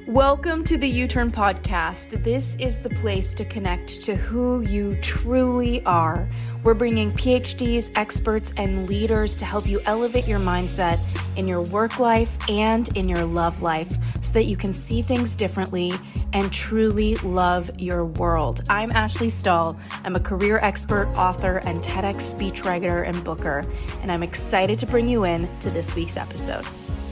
Welcome to the U-Turn Podcast. This is the place to connect to who you truly are. We're bringing PhDs, experts, and leaders to help you elevate your mindset in your work life and in your love life so that you can see things differently and truly love your world. I'm Ashley Stahl. I'm a career expert, author, and TEDx speechwriter and booker, and I'm excited to bring you in to this week's episode.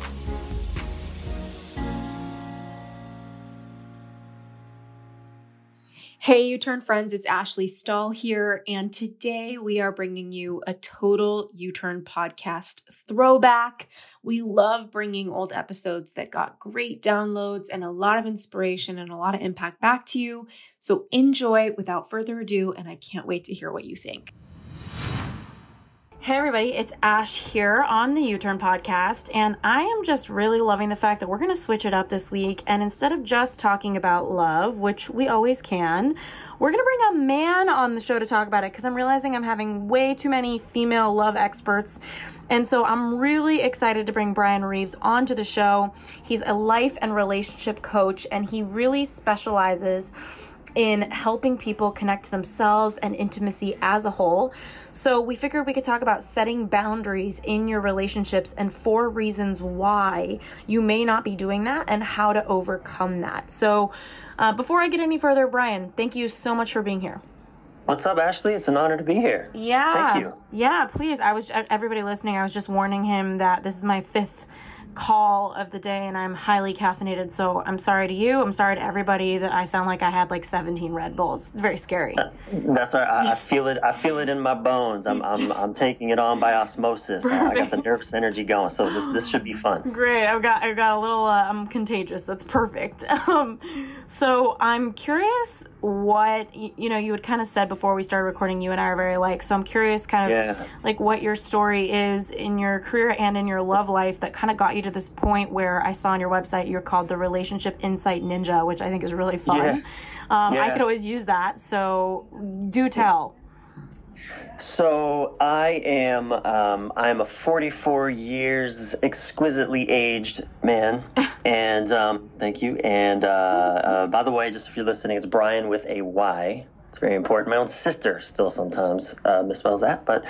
Hey, U-Turn friends, it's Ashley Stahl here, and today we are bringing you a total U-Turn podcast throwback. We love bringing old episodes that got great downloads and a lot of inspiration and a lot of impact back to you. So enjoy without further ado, and I can't wait to hear what you think. Hey everybody, it's Ash here on the U-Turn Podcast, and I am just really loving the fact that we're going to switch it up this week, and instead of just talking about love, which we always can, we're going to bring a man on the show to talk about it, because I'm realizing I'm having way too many female love experts, and so I'm really excited to bring Brian Reeves onto the show. He's a life and relationship coach, and he really specializes in helping people connect to themselves and intimacy as a whole. So we figured we could talk about setting boundaries in your relationships and 4 reasons why you may not be doing that and how to overcome that. So before I get any further, Brian, thank you so much for being here. What's up, Ashley? It's an honor to be here. Yeah. Thank you. Yeah, please. Everybody listening, I was just warning him that this is my 5th call of the day and I'm highly caffeinated, so I'm sorry to you. I'm sorry to everybody that I sound like I had like 17 Red Bulls. It's very scary. That's all right. I feel it. I feel it in my bones. I'm taking it on by osmosis. I got the nervous energy going, so this should be fun. Great. I've got a little. I'm contagious. That's perfect. So I'm curious what you had kind of said before we started recording. You and I are very alike. So I'm curious, kind of like what your story is in your career and in your love life that kind of got you to this point where I saw on your website you're called the Relationship Insight Ninja, which I think is really fun. I could always use that, so do tell. So I'm a 44 years exquisitely aged man, and thank you. And by the way, just if you're listening, it's Brian with a Y. It's very important. My own sister still sometimes misspells that, but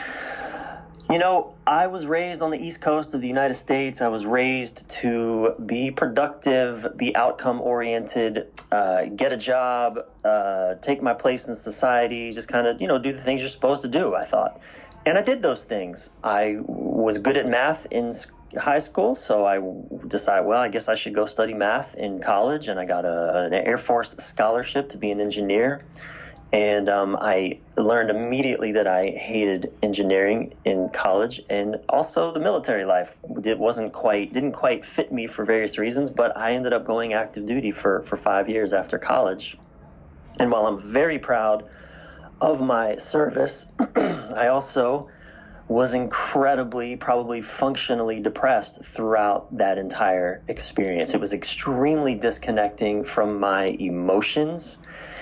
I was raised on the East Coast of the United States. I was raised to be productive, be outcome-oriented, get a job, take my place in society, just kind of, do the things you're supposed to do, I thought. And I did those things. I was good at math in high school, so I decided, I guess I should go study math in college, and I got an Air Force scholarship to be an engineer. And I learned immediately that I hated engineering in college, and also the military life didn't quite fit me for various reasons. But I ended up going active duty for 5 years after college. And while I'm very proud of my service, I also was incredibly, probably functionally depressed throughout that entire experience. It was extremely disconnecting from my emotions.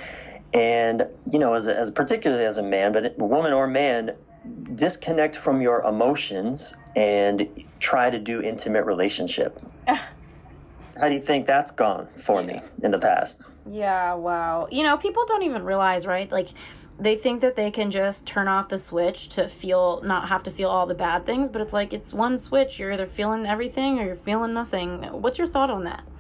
And, as particularly as a man, but woman or man, disconnect from your emotions and try to do intimate relationship. How do you think that's gone for me in the past? Yeah, wow. People don't even realize, right? Like, they think that they can just turn off the switch to not have to feel all the bad things, but it's like, it's one switch. You're either feeling everything or you're feeling nothing. What's your thought on that?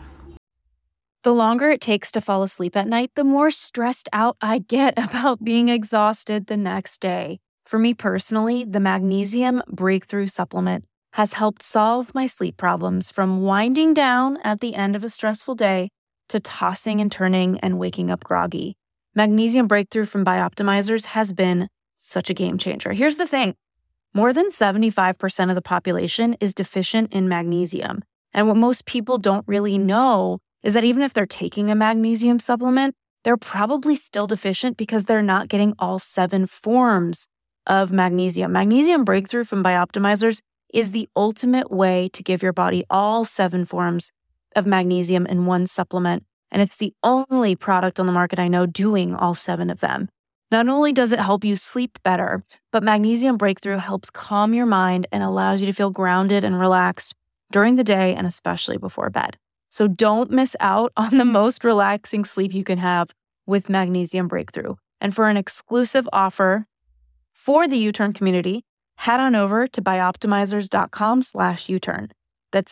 The longer it takes to fall asleep at night, the more stressed out I get about being exhausted the next day. For me personally, the Magnesium Breakthrough Supplement has helped solve my sleep problems, from winding down at the end of a stressful day to tossing and turning and waking up groggy. Magnesium Breakthrough from Bioptimizers has been such a game changer. Here's the thing. More than 75% of the population is deficient in magnesium. And what most people don't really know is that even if they're taking a magnesium supplement, they're probably still deficient because they're not getting all 7 forms of magnesium. Magnesium Breakthrough from Bioptimizers is the ultimate way to give your body all 7 forms of magnesium in one supplement. And it's the only product on the market I know doing all 7 of them. Not only does it help you sleep better, but Magnesium Breakthrough helps calm your mind and allows you to feel grounded and relaxed during the day and especially before bed. So don't miss out on the most relaxing sleep you can have with Magnesium Breakthrough. And for an exclusive offer for the U-Turn community, head on over to bioptimizers.com/U-Turn. That's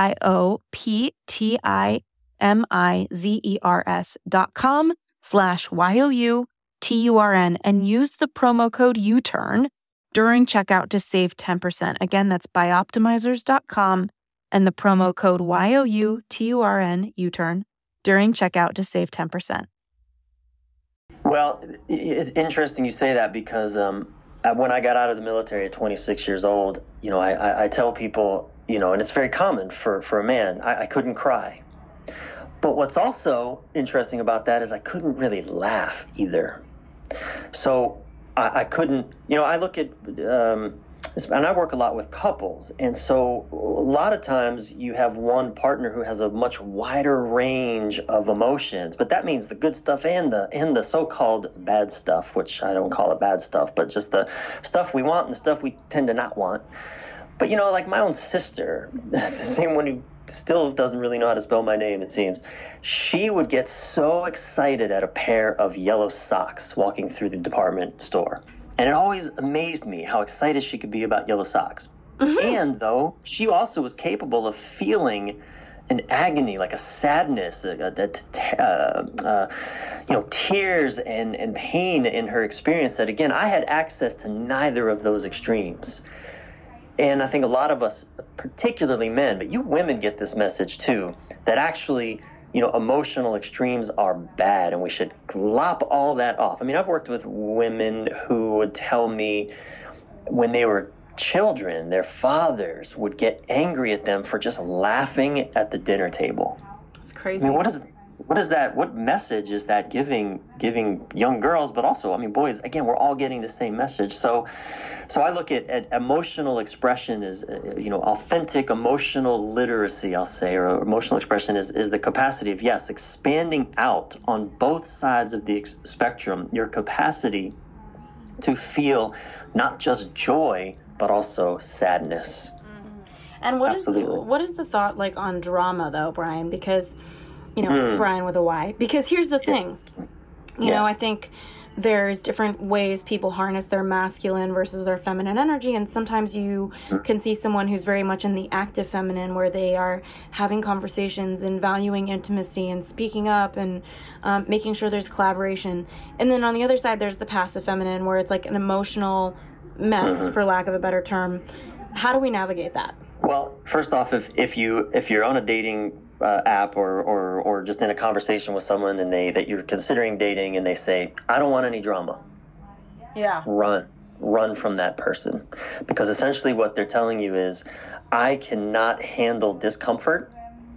bioptimizers.com/YOUTURN and use the promo code U-Turn during checkout to save 10%. Again, that's bioptimizers.com and the promo code YOUTURN, U-Turn, during checkout to save 10%. Well, it's interesting you say that because when I got out of the military at 26 years old, I tell people, and it's very common for a man, I couldn't cry. But what's also interesting about that is I couldn't really laugh either. So I couldn't, I look at, and I work a lot with couples. And so a lot of times you have one partner who has a much wider range of emotions, but that means the good stuff and the so-called bad stuff, which I don't call it bad stuff, but just the stuff we want and the stuff we tend to not want. But, like my own sister, the same one who still doesn't really know how to spell my name, it seems, she would get so excited at a pair of yellow socks walking through the department store. And it always amazed me how excited she could be about yellow socks. Mm-hmm. And though she also was capable of feeling an agony, like a sadness, tears and pain in her experience that, again, I had access to neither of those extremes. And I think a lot of us, particularly men, but you women get this message too, that actually, emotional extremes are bad and we should lop all that off. I mean, I've worked with women who would tell me when they were children, their fathers would get angry at them for just laughing at the dinner table. It's crazy. I mean, what is that? What message is that giving young girls, but also, boys? Again, we're all getting the same message. So I look at emotional expression as, authentic emotional literacy, I'll say, or emotional expression is the capacity of, yes, expanding out on both sides of the spectrum, your capacity to feel not just joy, but also sadness. And what is the thought like on drama, though, Brian? Because, Brian with a Y. Because here's the thing. I think there's different ways people harness their masculine versus their feminine energy. And sometimes you can see someone who's very much in the active feminine, where they are having conversations and valuing intimacy and speaking up and making sure there's collaboration. And then on the other side, there's the passive feminine, where it's like an emotional mess, for lack of a better term. How do we navigate that? Well, first off, if you're on a dating app or just in a conversation with someone and that you're considering dating and they say, I don't want any drama. Yeah. Run from that person, because essentially what they're telling you is, I cannot handle discomfort,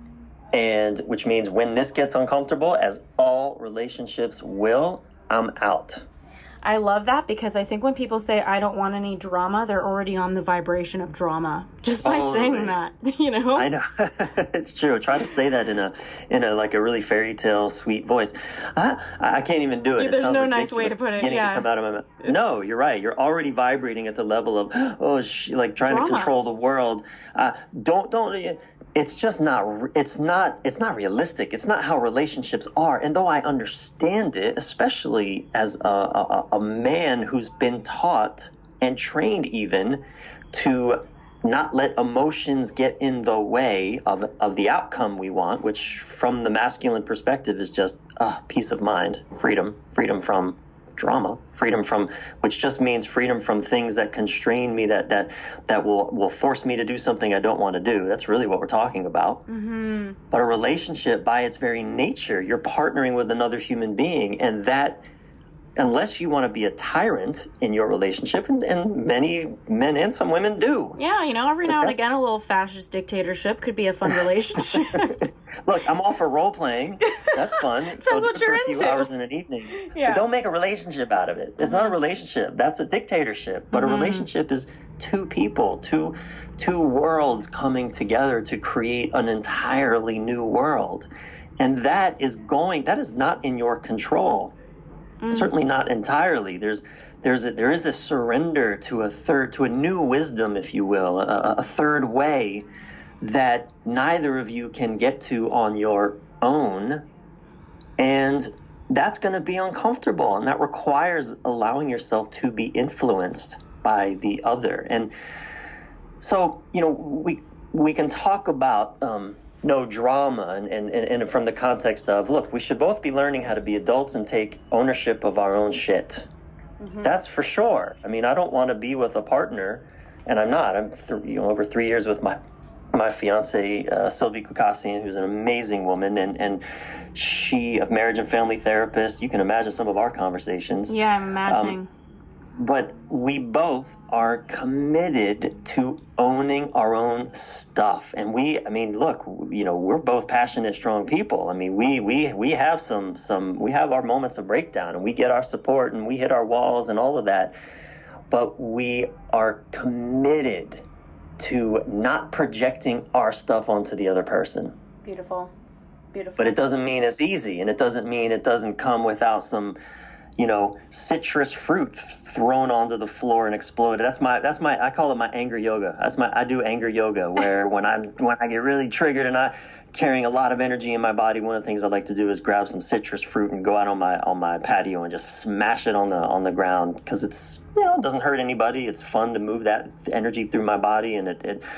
and which means when this gets uncomfortable, as all relationships will, I'm out. I love that, because I think when people say, I don't want any drama, they're already on the vibration of drama just by saying that, I know. It's true. Try to say that in a like a really fairy tale sweet voice. I can't even do it. There's no nice way to put it. To come out of my mouth. No, you're right. You're already vibrating at the level of, like trying to control the world. Don't. It's just not. It's not realistic. It's not how relationships are. And though I understand it, especially as a man who's been taught and trained even to not let emotions get in the way of the outcome we want, which from the masculine perspective is just peace of mind, freedom from drama, which just means freedom from things that constrain me, that will force me to do something I don't want to do. That's really what we're talking about. Mm-hmm. But a relationship, by its very nature, you're partnering with another human being, and that, unless you want to be a tyrant in your relationship, and many men and some women do. Yeah, every now and again, a little fascist dictatorship could be a fun relationship. Look, I'm all for role playing. That's fun. Depends what you're into. A few hours in an evening. Yeah. But don't make a relationship out of it. It's not a relationship. That's a dictatorship. But a relationship is two people, two worlds coming together to create an entirely new world. And that is not in your control. Certainly not entirely. There is a surrender to a new wisdom, if you will, a third way that neither of you can get to on your own. And that's going to be uncomfortable. And that requires allowing yourself to be influenced by the other. And so, we can talk about no drama and from the context of, look, we should both be learning how to be adults and take ownership of our own shit. Mm-hmm. That's for sure. I mean, I don't want to be with a partner, and I'm not. I'm over 3 years with my fiance, Sylvie Kukassian, who's an amazing woman, and she, a marriage and family therapist. You can imagine some of our conversations. Yeah, I'm imagining. But we both are committed to owning our own stuff. And look, we're both passionate, strong people. I mean, we have we have our moments of breakdown, and we get our support, and we hit our walls and all of that. But we are committed to not projecting our stuff onto the other person. Beautiful. But it doesn't mean it's easy, and it doesn't mean it doesn't come without some, citrus fruit thrown onto the floor and exploded. That's my I call it my anger yoga. I do anger yoga, where when I get really triggered and I'm carrying a lot of energy in my body, one of the things I like to do is grab some citrus fruit and go out on my patio and just smash it on the ground, because it's, it doesn't hurt anybody. It's fun to move that energy through my body, and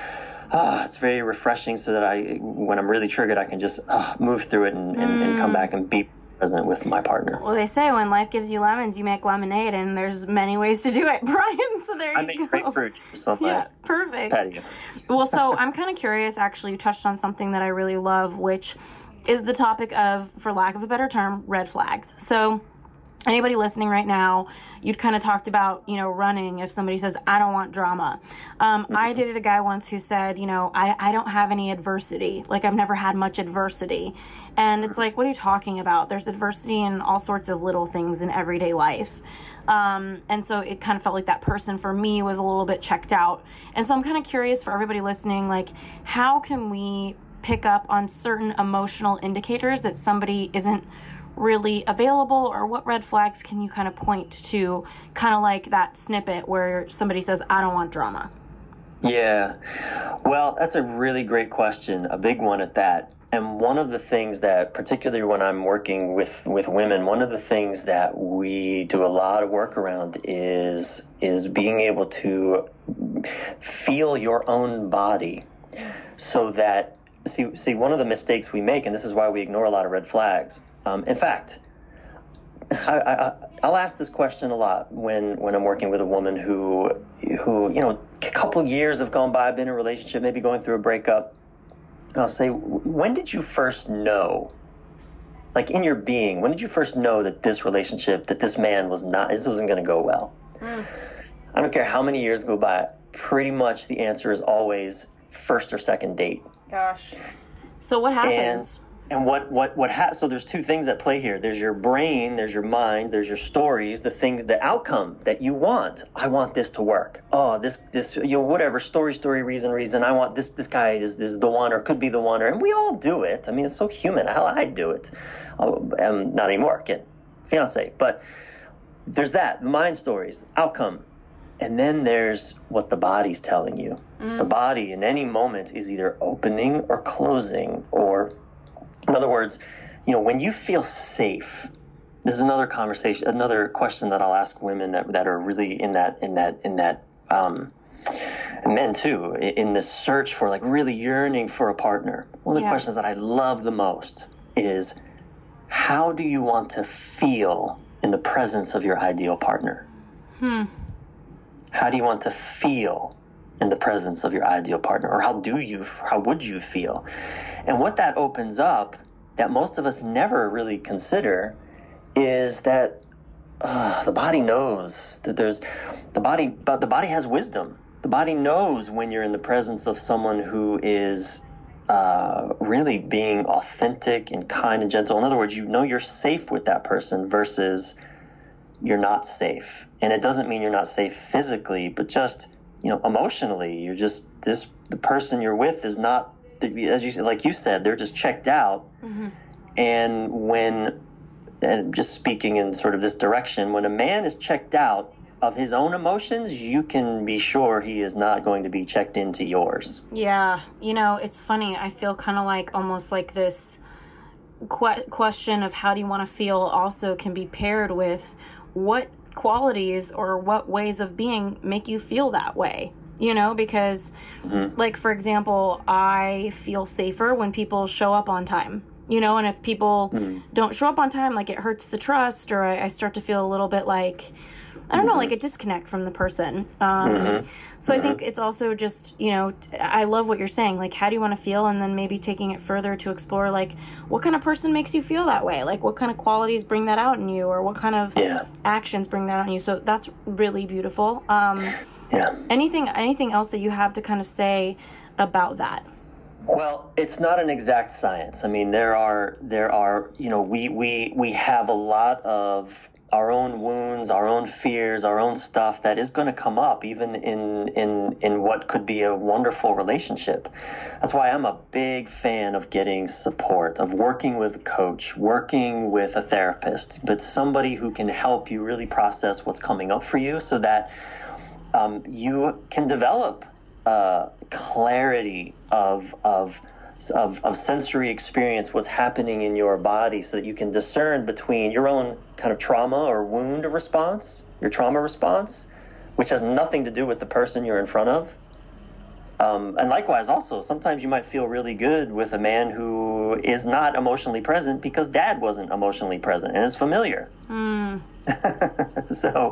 it's very refreshing, so that when I'm really triggered, I can just move through it and come back and be present with my partner. Well, they say when life gives you lemons, you make lemonade, and there's many ways to do it, Brian. So there you go. I make grapefruit or something. Yeah, perfect. Patio. Well, so I'm kind of curious. Actually, you touched on something that I really love, which is the topic of, for lack of a better term, red flags. So anybody listening right now, you'd kind of talked about, running if somebody says, I don't want drama. I dated a guy once who said, I don't have any adversity. Like, I've never had much adversity. And it's like, what are you talking about? There's adversity in all sorts of little things in everyday life. And so it kind of felt like that person for me was a little bit checked out. And so I'm kind of curious for everybody listening, like, how can we pick up on certain emotional indicators that somebody isn't really available, or what red flags can you kind of point to, kind of like that snippet where somebody says, I don't want drama? Yeah, well, that's a really great question, a big one at that. And one of the things that, particularly when I'm working with women, one of the things that we do a lot of work around is being able to feel your own body, so that, see, one of the mistakes we make, and this is why we ignore a lot of red flags. In fact, I'll ask this question a lot when I'm working with a woman who a couple years have gone by, been in a relationship, maybe going through a breakup. I'll say, when did you first know, like in your being, when did you first know that this relationship, that this man this wasn't going to go well? I don't care how many years go by, pretty much the answer is always first or second date. Gosh. So what happens? And so there's two things at play here. There's your brain, there's your mind, there's your stories, the outcome that you want. I want this to work. Oh, this, whatever, story, reason. I want this guy is the one, or could be the one, and we all do it. I mean, it's so human. Hell, I do it. Not anymore, again, fiance. But there's that, mind stories, outcome. And then there's what the body's telling you. The body in any moment is either opening or closing, or, in other words, when you feel safe, this is another conversation, another question that I'll ask women that are really in that, and men too, in the search for, like, really yearning for a partner. One of the questions that I love the most is, how do you want to feel in the presence of your ideal partner? How do you want to feel in the presence of your ideal partner? Or how would you feel? And what that opens up, that most of us never really consider, is that the body knows that the body has wisdom. The body knows when you're in the presence of someone who is really being authentic and kind and gentle. In other words, you're safe with that person versus you're not safe. And it doesn't mean you're not safe physically, but just, emotionally, you're just, the person you're with is not, as you said, like you said, they're just checked out. And just speaking in sort of this direction, when a man is checked out, of his own emotions, you can be sure he is not going to be checked into yours. Yeah, it's funny. I feel kind of like almost like this question of how do you want to feel also can be paired with what qualities or what ways of being make you feel that way. Because like, for example, I feel safer when people show up on time. And if people don't show up on time, like, it hurts the trust, or I start to feel a little bit like, I don't know, like a disconnect from the person. So I think it's also just, I love what you're saying. Like, how do you want to feel? And then maybe taking it further to explore, like, what kind of person makes you feel that way? Like, what kind of qualities bring that out in you? Or what kind of actions bring that out in you? So that's really beautiful. Anything else that you have to kind of say about that? Well, it's not an exact science. I mean, there are, we have a lot of our own wounds, our own fears, our own stuff that is going to come up even in what could be a wonderful relationship. That's why I'm a big fan of getting support, of working with a coach, working with a therapist, but somebody who can help you really process what's coming up for you so that you can develop clarity of sensory experience, what's happening in your body, so that you can discern between your own kind of trauma or wound response, your trauma response, which has nothing to do with the person you're in front of. And likewise, also, sometimes you might feel really good with a man who is not emotionally present because dad wasn't emotionally present and it's familiar. So,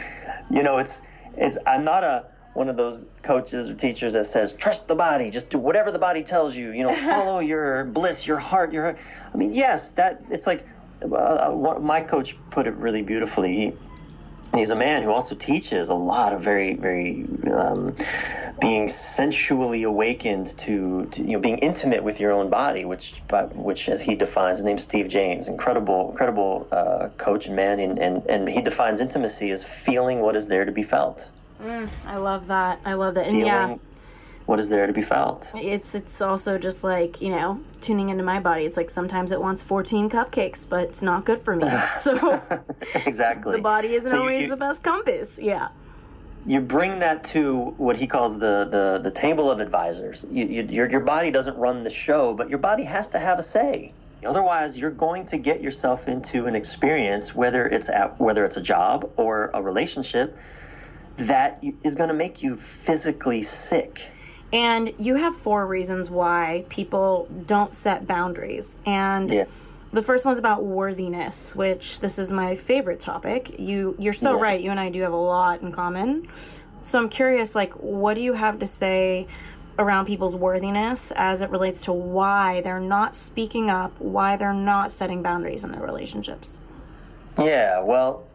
I'm not one of those coaches or teachers that says, trust the body, just do whatever the body tells you, follow your bliss, your heart, I mean, yes, it's like, my coach put it really beautifully. He's a man who also teaches a lot of very, very, being sensually awakened to being intimate with your own body, which as he defines, his name's Steve James, incredible coach and man, and he defines intimacy as feeling what is there to be felt. I love that. Feeling and what is there to be felt. It's also just like, tuning into my body. It's like sometimes it wants 14 cupcakes, but it's not good for me. So exactly. The body isn't always the best compass. Yeah. You bring that to what he calls the table of advisors. Your body doesn't run the show, but your body has to have a say. Otherwise, you're going to get yourself into an experience, whether it's a job or a relationship, that is going to make you physically sick. And you have 4 reasons why people don't set boundaries. And the first one's about worthiness, which this is my favorite topic. You're so right. You and I do have a lot in common. So I'm curious, like, what do you have to say around people's worthiness as it relates to why they're not speaking up, why they're not setting boundaries in their relationships? Yeah, well,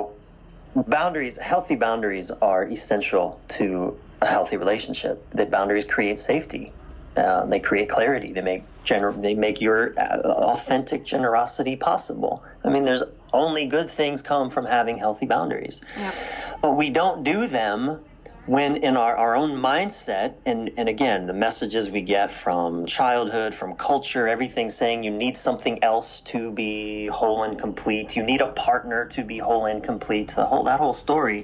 healthy boundaries are essential to a healthy relationship. That boundaries create safety. They create clarity. They make your authentic generosity possible. I mean, there's only good things come from having healthy boundaries. Yeah. But we don't do them when in our own mindset, and again, the messages we get from childhood, from culture, everything saying you need something else to be whole and complete. You need a partner to be whole and complete. That whole story,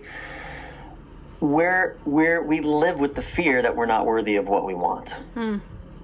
where we live with the fear that we're not worthy of what we want. I'm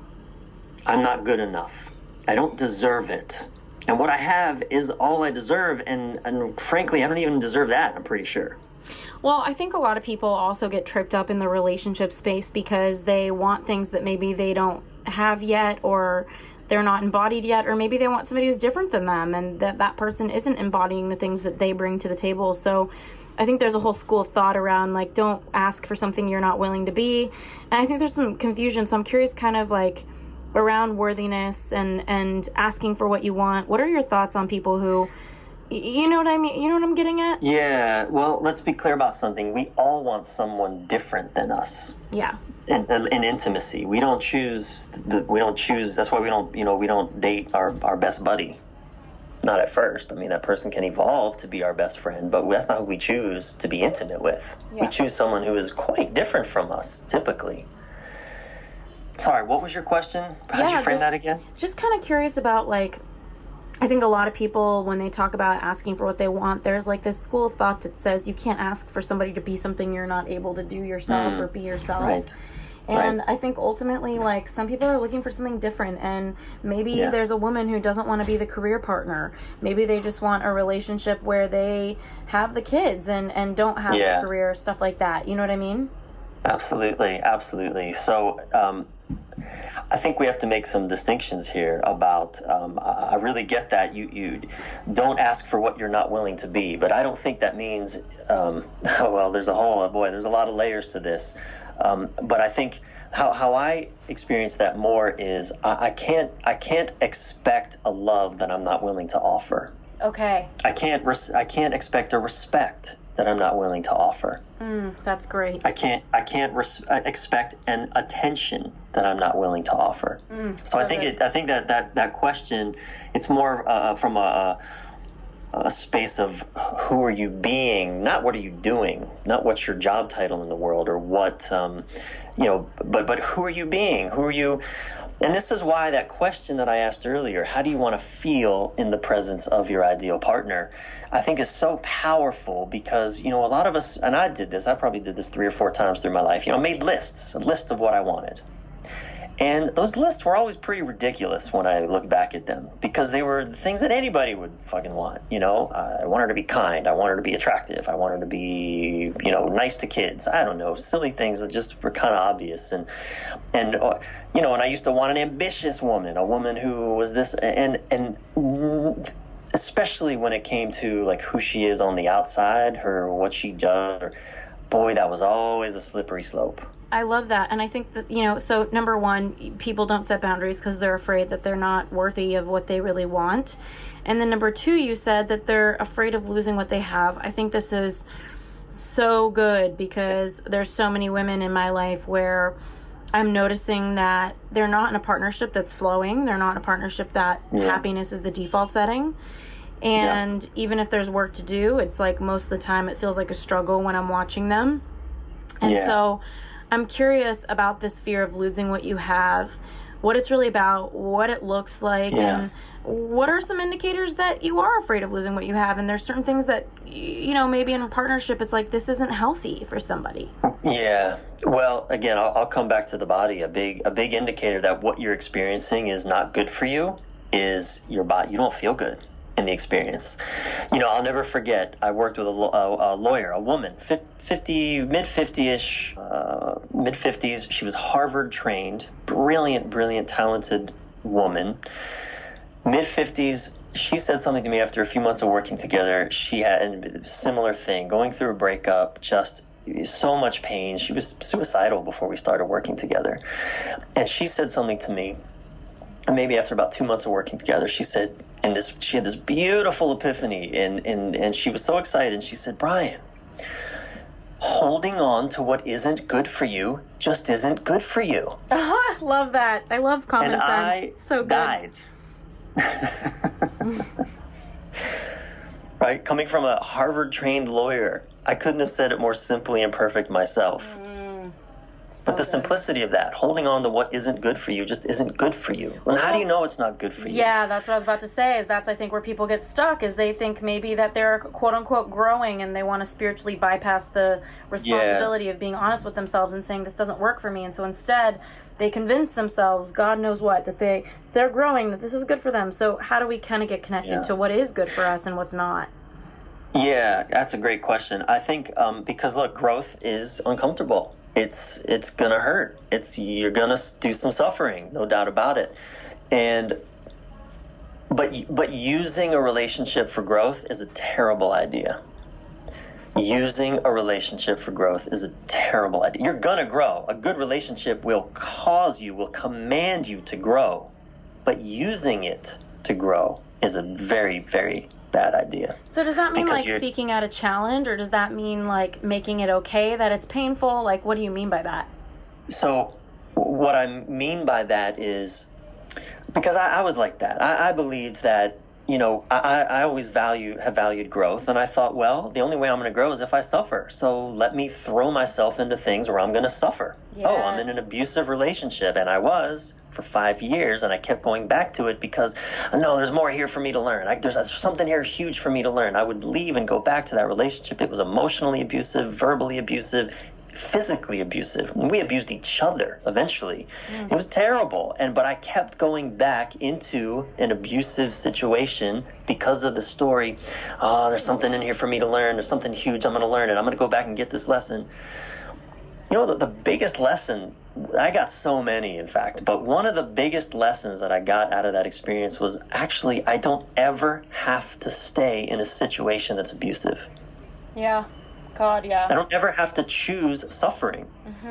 not good enough. I don't deserve it. And what I have is all I deserve, and frankly, I don't even deserve that, I'm pretty sure. Well, I think a lot of people also get tripped up in the relationship space because they want things that maybe they don't have yet, or they're not embodied yet, or maybe they want somebody who's different than them, and that person isn't embodying the things that they bring to the table. So I think there's a whole school of thought around, like, don't ask for something you're not willing to be. And I think there's some confusion. So I'm curious, kind of like around worthiness and asking for what you want. What are your thoughts on people who, you know what I mean? You know what I'm getting at? Yeah. Well, let's be clear about something. We all want someone different than us. Yeah. In intimacy, we don't choose. That's why we don't date our best buddy. Not at first. I mean, that person can evolve to be our best friend, but that's not who we choose to be intimate with. Yeah. We choose someone who is quite different from us, typically. Sorry, what was your question? How'd you frame that again? Just kind of curious about, like, I think a lot of people, when they talk about asking for what they want, there's like this school of thought that says you can't ask for somebody to be something you're not able to do yourself or be yourself. Right. And Right. I think ultimately, like, some people are looking for something different, and maybe there's a woman who doesn't want to be the career partner. Maybe they just want a relationship where they have the kids and don't have the career, stuff like that. You know what I mean? Absolutely, absolutely. So I think we have to make some distinctions here about, I really get that you don't ask for what you're not willing to be, but I don't think that means, well, there's a lot of layers to this. But I think how I experience that more is I can't expect a love that I'm not willing to offer. Okay. I can't expect a respect that I'm not willing to offer. That's great. I can't expect an attention that I'm not willing to offer. So I think that question, it's more from a space of who are you being, not what are you doing, not what's your job title in the world or what but who are you being? Who are you? And this is why that question that I asked earlier, how do you want to feel in the presence of your ideal partner, I think is so powerful because, a lot of us, and I probably did this 3 or 4 times through my life, made a list of what I wanted. And those lists were always pretty ridiculous when I look back at them because they were the things that anybody would fucking want. I want her to be kind. I want her to be attractive. I want her to be, nice to kids. I don't know, silly things that just were kind of obvious. And I used to want an ambitious woman, a woman who was this, and especially when it came to like who she is on the outside, what she does, boy, that was always a slippery slope. I love that. And I think that, so number one, people don't set boundaries because they're afraid that they're not worthy of what they really want. And then number two, you said that they're afraid of losing what they have. I think this is so good because there's so many women in my life where I'm noticing that they're not in a partnership that's flowing. They're not in a partnership that happiness is the default setting. And even if there's work to do, it's like most of the time it feels like a struggle when I'm watching them. And so I'm curious about this fear of losing what you have, what it's really about, what it looks like, and what are some indicators that you are afraid of losing what you have. And there's certain things that, maybe in a partnership, it's like this isn't healthy for somebody. Yeah. Well, again, I'll come back to the body. A big indicator that what you're experiencing is not good for you is your body. You don't feel good in the experience. I'll never forget, I worked with a lawyer, a woman, mid-50-ish, mid-50s. She was Harvard trained, brilliant, talented woman. Mid-50s, she said something to me after a few months of working together. She had a similar thing, going through a breakup, just so much pain. She was suicidal before we started working together. And she said something to me, and maybe after about 2 months of working together, she said, she had this beautiful epiphany, and she was so excited. She said, Brian, holding on to what isn't good for you just isn't good for you. I love that. I love common sense. I so good. Died. Right? Coming from a Harvard-trained lawyer, I couldn't have said it more simply and perfect myself. But the simplicity of that, holding on to what isn't good for you just isn't good for you. Well, how do you know it's not good for you? Yeah, that's what I was about to say. That's, I think, where people get stuck, is they think maybe that they're quote-unquote growing and they want to spiritually bypass the responsibility of being honest with themselves and saying this doesn't work for me. And so instead, they convince themselves, God knows what, that they're growing, that this is good for them. So how do we kind of get connected to what is good for us and what's not? Yeah, that's a great question. I think because, look, growth is uncomfortable. It's gonna hurt. You're gonna do some suffering, no doubt about it. But using a relationship for growth is a terrible idea. Using a relationship for growth is a terrible idea. You're gonna grow. A good relationship will command you to grow. But using it to grow is a very, very bad idea. So does that mean seeking out a challenge, or does that mean like making it okay that it's painful? Like, what do you mean by that? So what I mean by that is, because I was like that. I believed that I always have valued growth, and I thought, well, the only way I'm going to grow is if I suffer. So let me throw myself into things where I'm going to suffer. Yes. Oh, I'm in an abusive relationship, and I was for 5 years, and I kept going back to it because, no, there's more here for me to learn. There's something here huge for me to learn. I would leave and go back to that relationship. It was emotionally abusive, verbally abusive, physically abusive. We abused each other eventually. It was terrible. But I kept going back into an abusive situation because of the story. Oh, there's something in here for me to learn. There's something huge. I'm going to learn it. I'm going to go back and get this lesson. The biggest lesson, I got so many, in fact, but one of the biggest lessons that I got out of that experience was actually I don't ever have to stay in a situation that's abusive. Yeah. God, yeah. I don't ever have to choose suffering.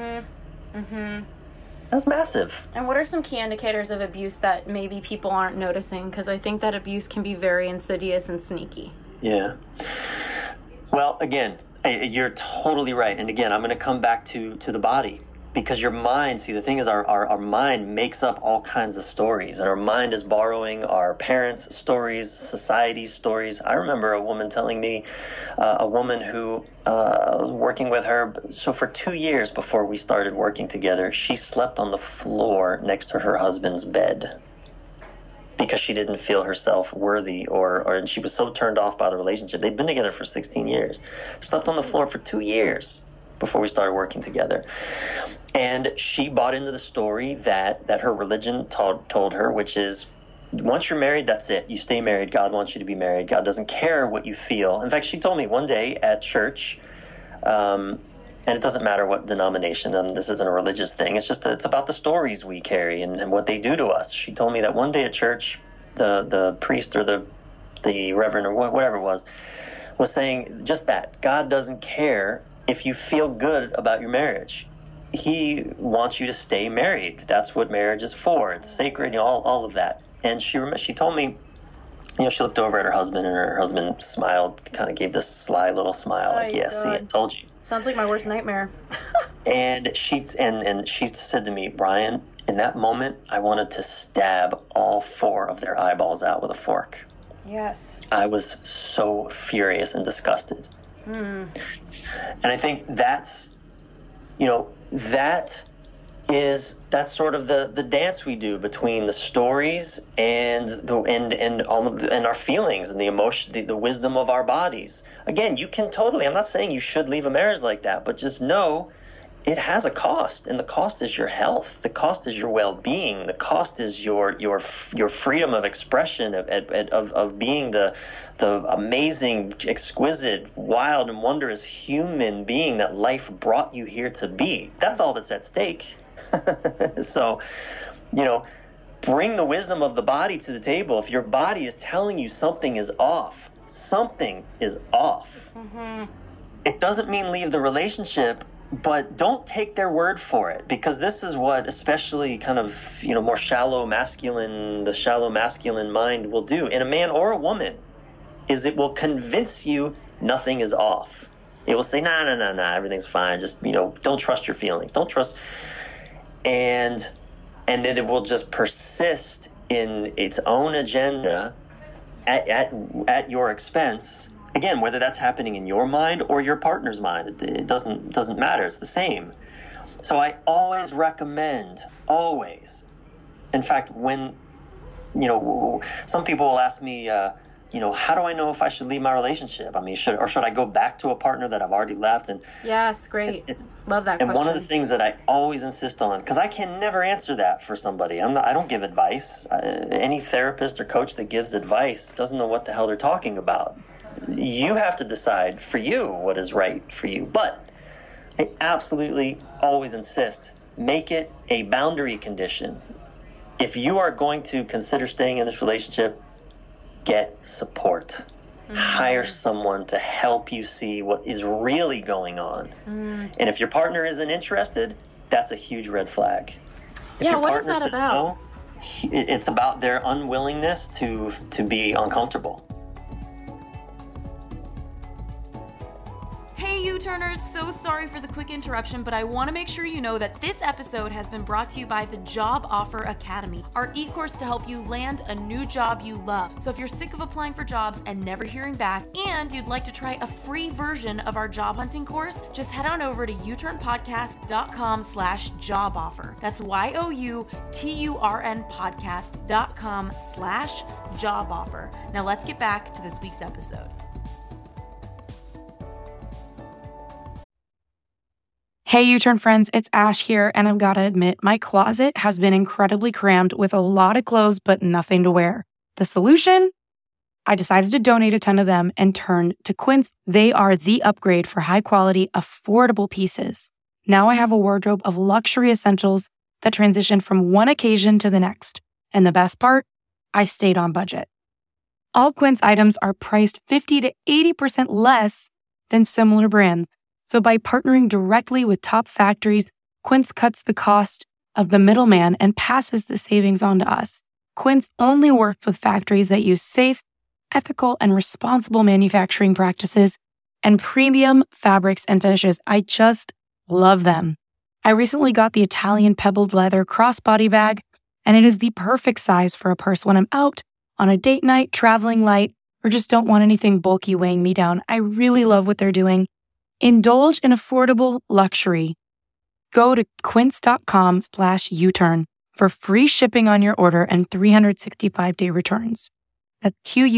That's massive. And what are some key indicators of abuse that maybe people aren't noticing? Because I think that abuse can be very insidious and sneaky. Yeah. Well, again, you're totally right. And again, I'm going to come back to the body. Because your mind, see, the thing is our mind makes up all kinds of stories. And our mind is borrowing our parents' stories, society's stories. I remember a woman telling me, a woman who was working with her. So for 2 years before we started working together, she slept on the floor next to her husband's bed. Because she didn't feel herself worthy and she was so turned off by the relationship. They'd been together for 16 years. Slept on the floor for 2 years before we started working together. And she bought into the story that her religion told her, which is, once you're married, that's it. You stay married. God wants you to be married. God doesn't care what you feel. In fact, she told me one day at church, and it doesn't matter what denomination, and this isn't a religious thing. It's just it's about the stories we carry and what they do to us. She told me that one day at church, the priest or the reverend or whatever it was saying just that. God doesn't care if you feel good about your marriage. He wants you to stay married. That's what marriage is for. It's sacred, all of that. And she told me, she looked over at her husband, and her husband smiled, kind of gave this sly little smile, like, "Yes, see, I told you." Sounds like my worst nightmare. And she said to me, "Brian, in that moment, I wanted to stab all 4 of their eyeballs out with a fork." Yes. I was so furious and disgusted. And I think that's sort of the dance we do between the stories and our feelings and the emotion, the wisdom of our bodies. Again, you can totally, I'm not saying you should leave a marriage like that, but just know it has a cost, and the cost is your health. The cost is your well-being. The cost is your freedom of expression, of being the amazing, exquisite, wild, and wondrous human being that life brought you here to be. That's all that's at stake. So, bring the wisdom of the body to the table. If your body is telling you something is off, something is off. It doesn't mean leave the relationship, but don't take their word for it, because this is what especially kind of, more the shallow masculine mind will do in a man or a woman, is it will convince you nothing is off. It will say, nah, everything's fine. Just, don't trust your feelings. Don't trust. And then it will just persist in its own agenda at your expense. Again, whether that's happening in your mind or your partner's mind, it doesn't matter. It's the same. So I always recommend, always. In fact, when, some people will ask me, how do I know if I should leave my relationship? I mean, should I go back to a partner that I've already left? And yes, great. Love that question. And one of the things that I always insist on, because I can never answer that for somebody. I don't give advice. Any therapist or coach that gives advice doesn't know what the hell they're talking about. You have to decide for you what is right for you. But I absolutely always insist, make it a boundary condition. If you are going to consider staying in this relationship, get support. Hire someone to help you see what is really going on. And if your partner isn't interested, that's a huge red flag. If your partner says no, it's about their unwillingness to be uncomfortable. U-Turners, so sorry for the quick interruption, but I want to make sure you know that this episode has been brought to you by the Job Offer Academy, our e-course to help you land a new job you love. So if you're sick of applying for jobs and never hearing back, and you'd like to try a free version of our job hunting course, just head on over to youturnpodcast.com/job offer. That's youturnpodcast.com/job offer. Now let's get back to this week's episode. Hey, U-Turn friends, it's Ash here, and I've got to admit, my closet has been incredibly crammed with a lot of clothes, but nothing to wear. The solution? I decided to donate a ton of them and turned to Quince. They are the upgrade for high-quality, affordable pieces. Now I have a wardrobe of luxury essentials that transition from one occasion to the next. And the best part? I stayed on budget. All Quince items are priced 50 to 80% less than similar brands. So by partnering directly with top factories, Quince cuts the cost of the middleman and passes the savings on to us. Quince only works with factories that use safe, ethical, and responsible manufacturing practices and premium fabrics and finishes. I just love them. I recently got the Italian pebbled leather crossbody bag, and it is the perfect size for a purse when I'm out on a date night, traveling light, or just don't want anything bulky weighing me down. I really love what they're doing. Indulge in affordable luxury. Go to quince.com/U-turn for free shipping on your order and 365-day returns. That's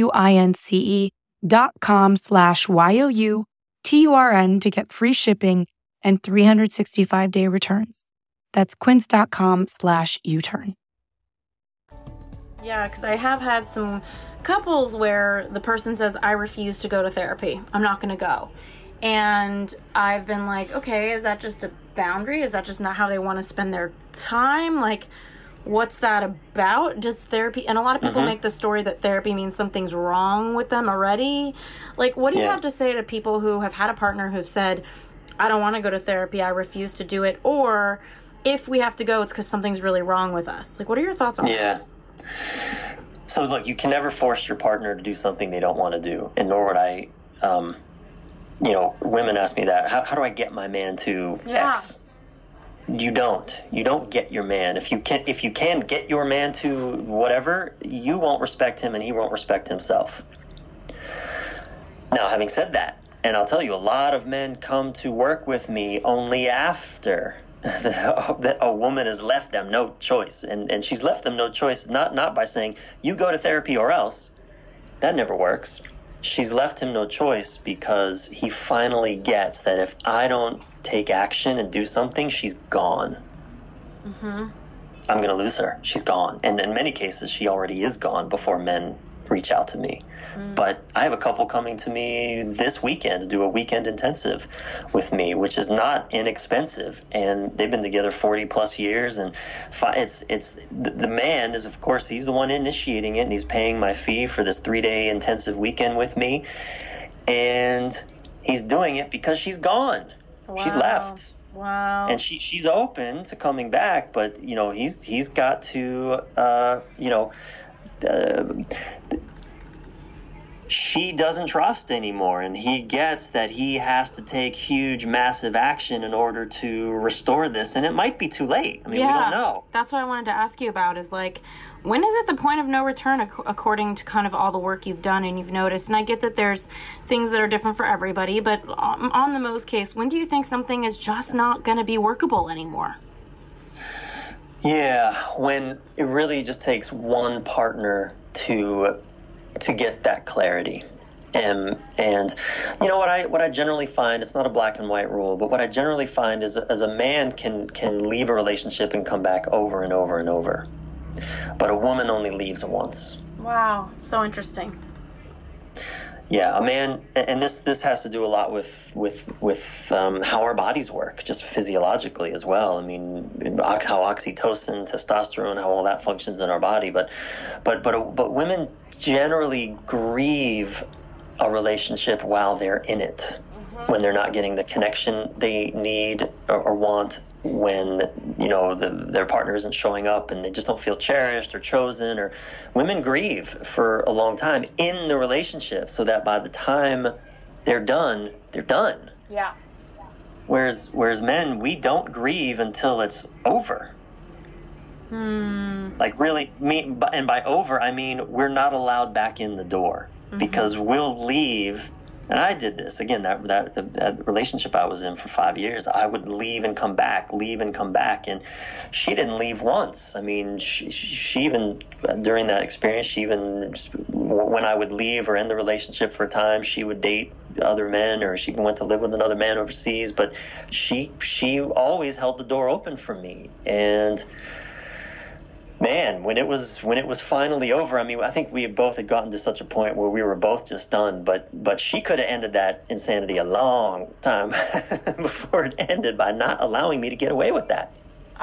QUINCE.com/YOUTURN to get free shipping and 365-day returns. That's quince.com/U-turn. Yeah, because I have had some couples where the person says, I refuse to go to therapy. I'm not going to go. And I've been like, okay, is that just a boundary? Is that just not how they want to spend their time? Like, what's that about? Does therapy, and a lot of people make the story that therapy means something's wrong with them already. Like, what do you have to say to people who have had a partner who've said, I don't want to go to therapy, I refuse to do it, or if we have to go, it's because something's really wrong with us? Like, what are your thoughts on that? Yeah. So look, you can never force your partner to do something they don't want to do, and nor would I, women ask me that, how do I get my man to X? You don't get your man. If you can get your man to whatever, you won't respect him and he won't respect himself. Now, having said that, and I'll tell you, a lot of men come to work with me only after a woman has left them no choice. And she's left them no choice, not by saying, you go to therapy or else. That never works. She's left him no choice because he finally gets that if I don't take action and do something, she's gone. I'm going to lose her. She's gone. And in many cases, she already is gone before men reach out to me. But I have a couple coming to me this weekend to do a weekend intensive with me, which is not inexpensive. And they've been together 40 plus years. And the man is, of course, he's the one initiating it, and he's paying my fee for this 3-day intensive weekend with me. And he's doing it because she's gone. Wow. She's left. Wow. And she's open to coming back, but he's got to she doesn't trust anymore, and he gets that he has to take huge, massive action in order to restore this, and it might be too late. I mean, we don't know. That's what I wanted to ask you about, is like, when is it the point of no return according to kind of all the work you've done and you've noticed? And I get that there's things that are different for everybody, but on the Mose case, when do you think something is just not going to be workable anymore? Yeah, when it really just takes one partner to get that clarity. And what I generally find, it's not a black and white rule, but what I generally find is as a man can leave a relationship and come back over and over and over. But a woman only leaves once. Wow, so interesting. Yeah, a man, and this has to do a lot with how our bodies work, just physiologically as well. I mean, how oxytocin, testosterone, how all that functions in our body. But women generally grieve a relationship while they're in it, when they're not getting the connection they need or want, when their partner isn't showing up and they just don't feel cherished or chosen. Or women grieve for a long time in the relationship, so that by the time they're done, they're done. Yeah. Whereas men, we don't grieve until it's over. Like really, and by over, I mean we're not allowed back in the door, because we'll leave. And I did this again. That relationship I was in for 5 years, I would leave and come back, and she didn't leave once. I mean, she even during that experience, she even when I would leave or end the relationship for a time, she would date other men, or she even went to live with another man overseas. But she always held the door open for me. And man, when it was finally over, I mean, I think we both had gotten to such a point where we were both just done. But she could have ended that insanity a long time before it ended by not allowing me to get away with that.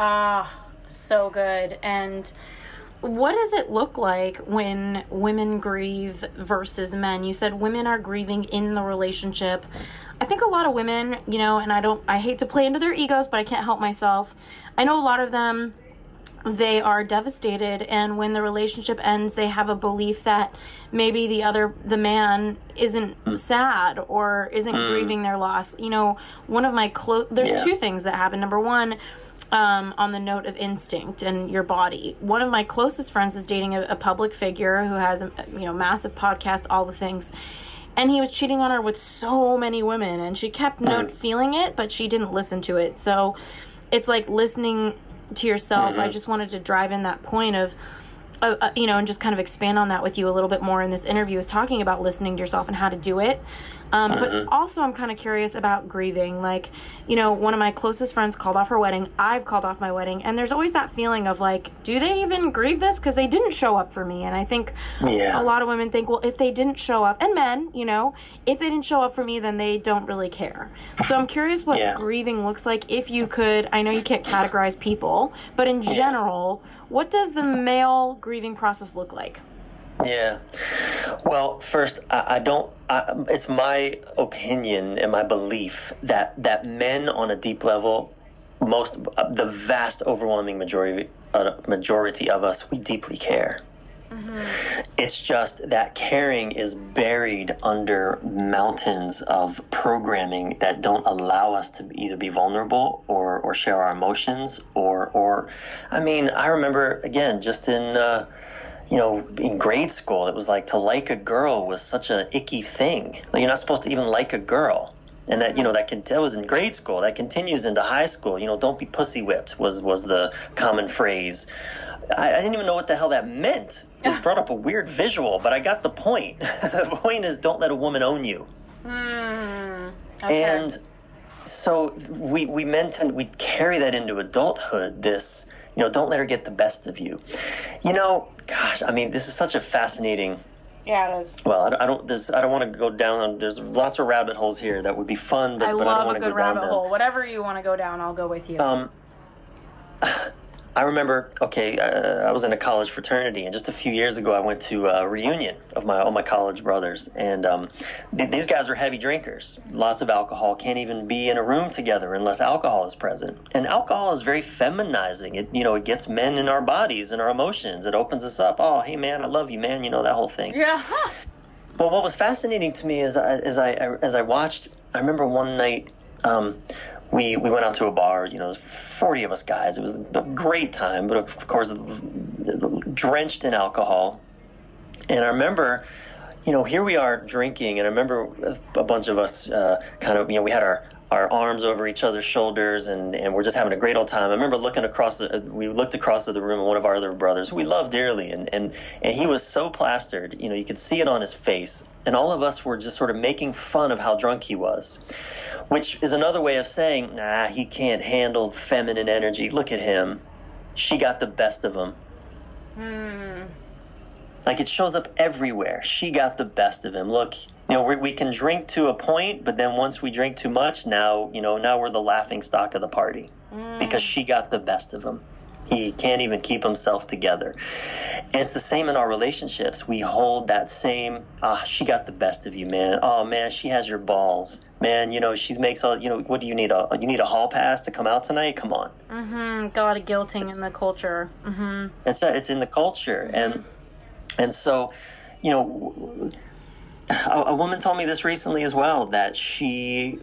So good. And what does it look like when women grieve versus men? You said women are grieving in the relationship. I think a lot of women, you know, and I hate to play into their egos, but I can't help myself. I know a lot of them, they are devastated, and when the relationship ends, they have a belief that maybe the man isn't sad or isn't grieving their loss. You know, one of my there's two things that happen. Number one, on the note of instinct and your body, one of my closest friends is dating a public figure who has a massive podcast, all the things, and he was cheating on her with so many women, and she kept feeling it, but she didn't listen to it. So it's like listening to yourself. I just wanted to drive in that point of and just kind of expand on that with you a little bit more in this interview, is talking about listening to yourself and how to do it. But also I'm kind of curious about grieving. Like, one of my closest friends called off her wedding. I've called off my wedding. And there's always that feeling of like, do they even grieve this? Because they didn't show up for me. And I think a lot of women think, well, if they didn't show up, and men, if they didn't show up for me, then they don't really care. So I'm curious what grieving looks like. If you could, I know you can't categorize people, but in general, what does the male grieving process look like? Yeah. Well, first, it's my opinion and my belief that men on a deep level, the vast overwhelming majority of us, we deeply care. It's just that caring is buried under mountains of programming that don't allow us to either be vulnerable or share our emotions or I mean, I remember, again, just in grade school, it was like to like a girl was such an icky thing. Like, you're not supposed to even like a girl. And that, that was in grade school. That continues into high school. Don't be pussy whipped was the common phrase. I didn't even know what the hell that meant. It brought up a weird visual, but I got the point. The point is, don't let a woman own you. Okay. And so we carry that into adulthood, this, don't let her get the best of you. Gosh, I mean, this is such a fascinating. Yeah, it is. Well, I don't want to go down. There's lots of rabbit holes here that would be fun, but I don't want to go down them. I love a good rabbit hole. Whatever you want to go down, I'll go with you. I remember, I was in a college fraternity, and just a few years ago, I went to a reunion of all my college brothers, and these guys are heavy drinkers, lots of alcohol, can't even be in a room together unless alcohol is present. And alcohol is very feminizing. It gets men in our bodies and our emotions. It opens us up. Oh, hey man, I love you, man. That whole thing. Yeah. But what was fascinating to me is as I watched, I remember one night. We went out to a bar, there's 40 of us guys. It was a great time, but of course, drenched in alcohol. And I remember, here we are drinking, and I remember a bunch of us we had our arms over each other's shoulders, and we're just having a great old time. I remember we looked across the room at one of our other brothers, who we love dearly, and he was so plastered, you could see it on his face. And all of us were just sort of making fun of how drunk he was, which is another way of saying, he can't handle feminine energy. Look at him. She got the best of him. Like, it shows up everywhere. She got the best of him. Look, we can drink to a point, but then once we drink too much, now we're the laughing stock of the party because she got the best of him. He can't even keep himself together. And it's the same in our relationships. We hold that same, she got the best of you, man. Oh, man, she has your balls. Man, she makes all, what do you need? You need a hall pass to come out tonight? Come on. Got a lot of guilting in the culture. It's in the culture. And so, A woman told me this recently as well, that she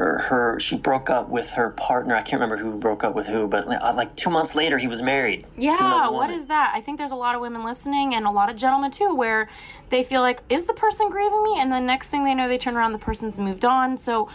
broke up with her partner. I can't remember who broke up with who, but like 2 months later he was married. Yeah, what is that? I think there's a lot of women listening and a lot of gentlemen too, where they feel like, is the person grieving me? And the next thing they know, they turn around, the person's moved on. So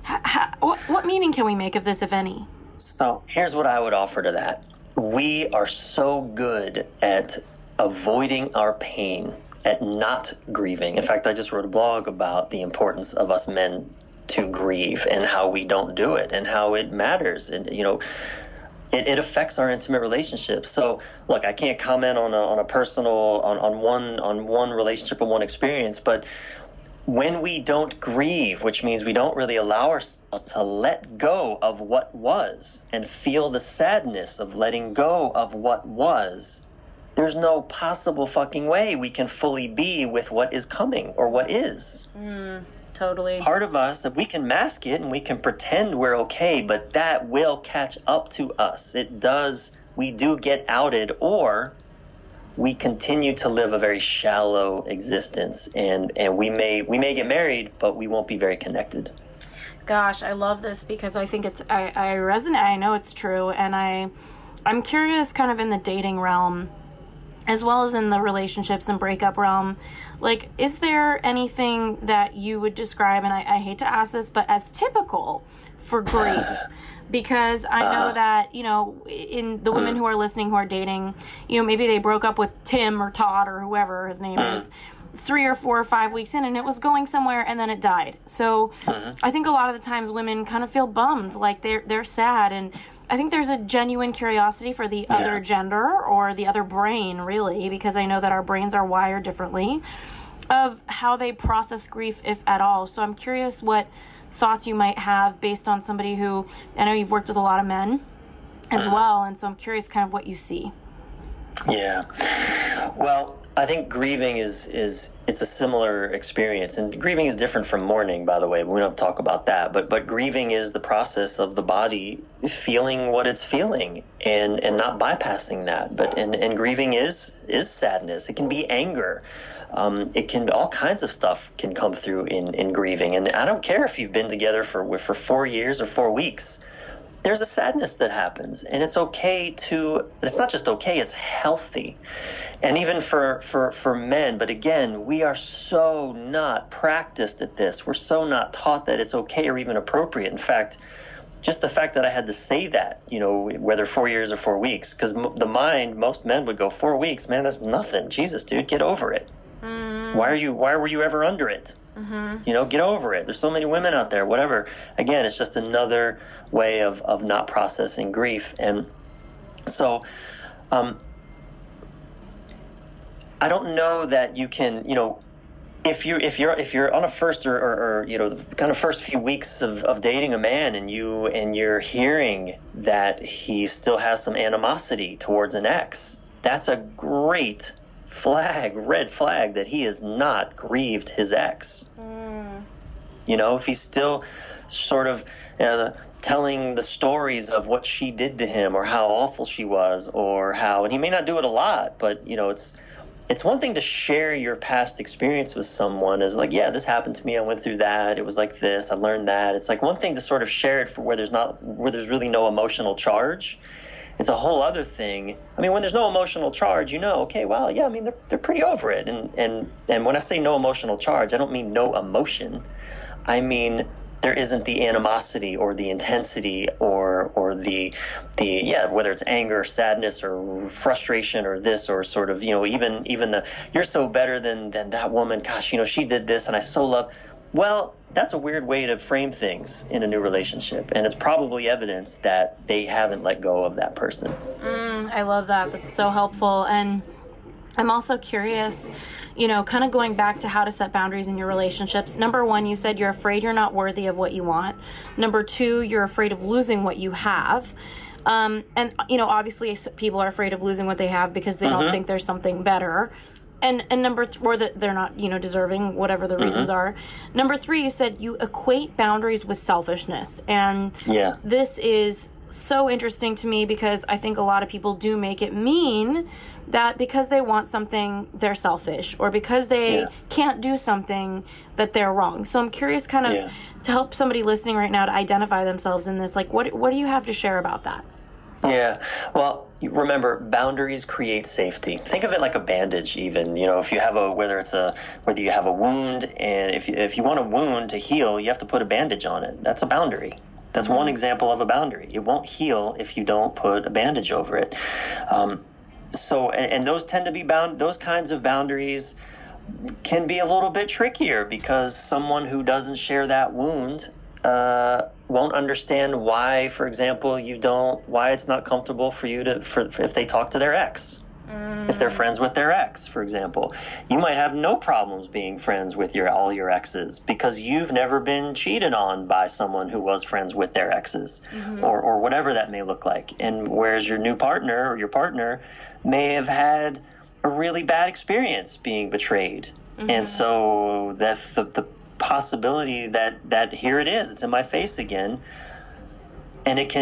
what meaning can we make of this, if any? So here's what I would offer to that. We are so good at avoiding our pain, at not grieving. In fact, I just wrote a blog about the importance of us men to grieve and how we don't do it and how it matters. And, you know, it affects our intimate relationships. So look, I can't comment on a personal, on one relationship or one experience, but when we don't grieve, which means we don't really allow ourselves to let go of what was and feel the sadness of letting go of what was, there's no possible fucking way we can fully be with what is coming or what is. Totally. Part of us, that we can mask it and we can pretend we're okay, but that will catch up to us. It does. We do get outed, or we continue to live a very shallow existence, and we may get married, but we won't be very connected. Gosh, I love this because I think I resonate. I know it's true, and I'm curious, kind of in the dating realm, as well as in the relationships and breakup realm. Like, is there anything that you would describe, and I hate to ask this, but as typical for grief? Because I know that, you know, in the women who are listening, who are dating, you know, maybe they broke up with Tim or Todd or whoever his name is 3 or 4 or 5 weeks in, and it was going somewhere, and then it died. So I think a lot of the times women kind of feel bummed, like they're sad, and I think there's a genuine curiosity for the other gender or the other brain, really, because I know that our brains are wired differently, of how they process grief, if at all. So I'm curious what thoughts you might have based on somebody who, I know you've worked with a lot of men as well, and so I'm curious kind of what you see. Yeah. Well, I think grieving it's a similar experience, and grieving is different from mourning, by the way. We don't talk about that, but grieving is the process of the body feeling what it's feeling and not bypassing that. But and grieving is sadness. It can be anger. It can, all kinds of stuff can come through in grieving. And I don't care if you've been together for 4 years or 4 weeks. There's a sadness that happens, and it's okay it's not just okay, it's healthy. And even for men, but again, we are so not practiced at this. We're so not taught that it's okay or even appropriate. In fact, just the fact that I had to say that, you know, whether 4 years or 4 weeks, because the mind, most men would go, 4 weeks, man, that's nothing. Jesus, dude, get over it. Why were you ever under it? You know, get over it. There's so many women out there, whatever. Again, it's just another way of not processing grief. And so I don't know that you can, you know, if you're on a first or you know, the kind of first few weeks of dating a man, and you're hearing that he still has some animosity towards an ex, that's a great red flag that he has not grieved his ex. You know, if he's still sort of telling the stories of what she did to him or how awful she was, or how, and he may not do it a lot, but you know, it's one thing to share your past experience with someone as like, yeah, this happened to me, I went through that, it was like this, I learned that. It's like one thing to sort of share it for where there's really no emotional charge. It's a whole other thing. I mean, when there's no emotional charge, you know, okay, well, yeah, I mean, they're pretty over it. And when I say no emotional charge, I don't mean no emotion. I mean, there isn't the animosity or the intensity or the whether it's anger, sadness, or frustration, or this, or sort of, you know, even the, you're so better than that woman. Gosh, you know, she did this and I so love. Well, that's a weird way to frame things in a new relationship, and it's probably evidence that they haven't let go of that person. I love that. That's so helpful. And I'm also curious, you know, kind of going back to how to set boundaries in your relationships. Number one, you said you're afraid you're not worthy of what you want. Number two, you're afraid of losing what you have. And, you know, obviously people are afraid of losing what they have because they don't think there's something better. And number or that they're not, you know, deserving, whatever the reasons are. Number three, you said you equate boundaries with selfishness. And this is so interesting to me because I think a lot of people do make it mean that because they want something, they're selfish, or because they can't do something, that they're wrong. So I'm curious kind of to help somebody listening right now to identify themselves in this. Like, what do you have to share about that? Yeah. Well, remember, boundaries create safety. Think of it like a bandage, even. You know, if you have whether you have a wound, and if you want a wound to heal, you have to put a bandage on it. That's a boundary. That's one example of a boundary. It won't heal if you don't put a bandage over it. So those tend to be those kinds of boundaries can be a little bit trickier because someone who doesn't share that wound won't understand why, for example, why it's not comfortable for you if they talk to their ex. If they're friends with their ex, for example, you might have no problems being friends with all your exes because you've never been cheated on by someone who was friends with their exes, or whatever that may look like. And whereas your new partner or your partner may have had a really bad experience being betrayed, and so that's the possibility that here it is, it's in my face again. And they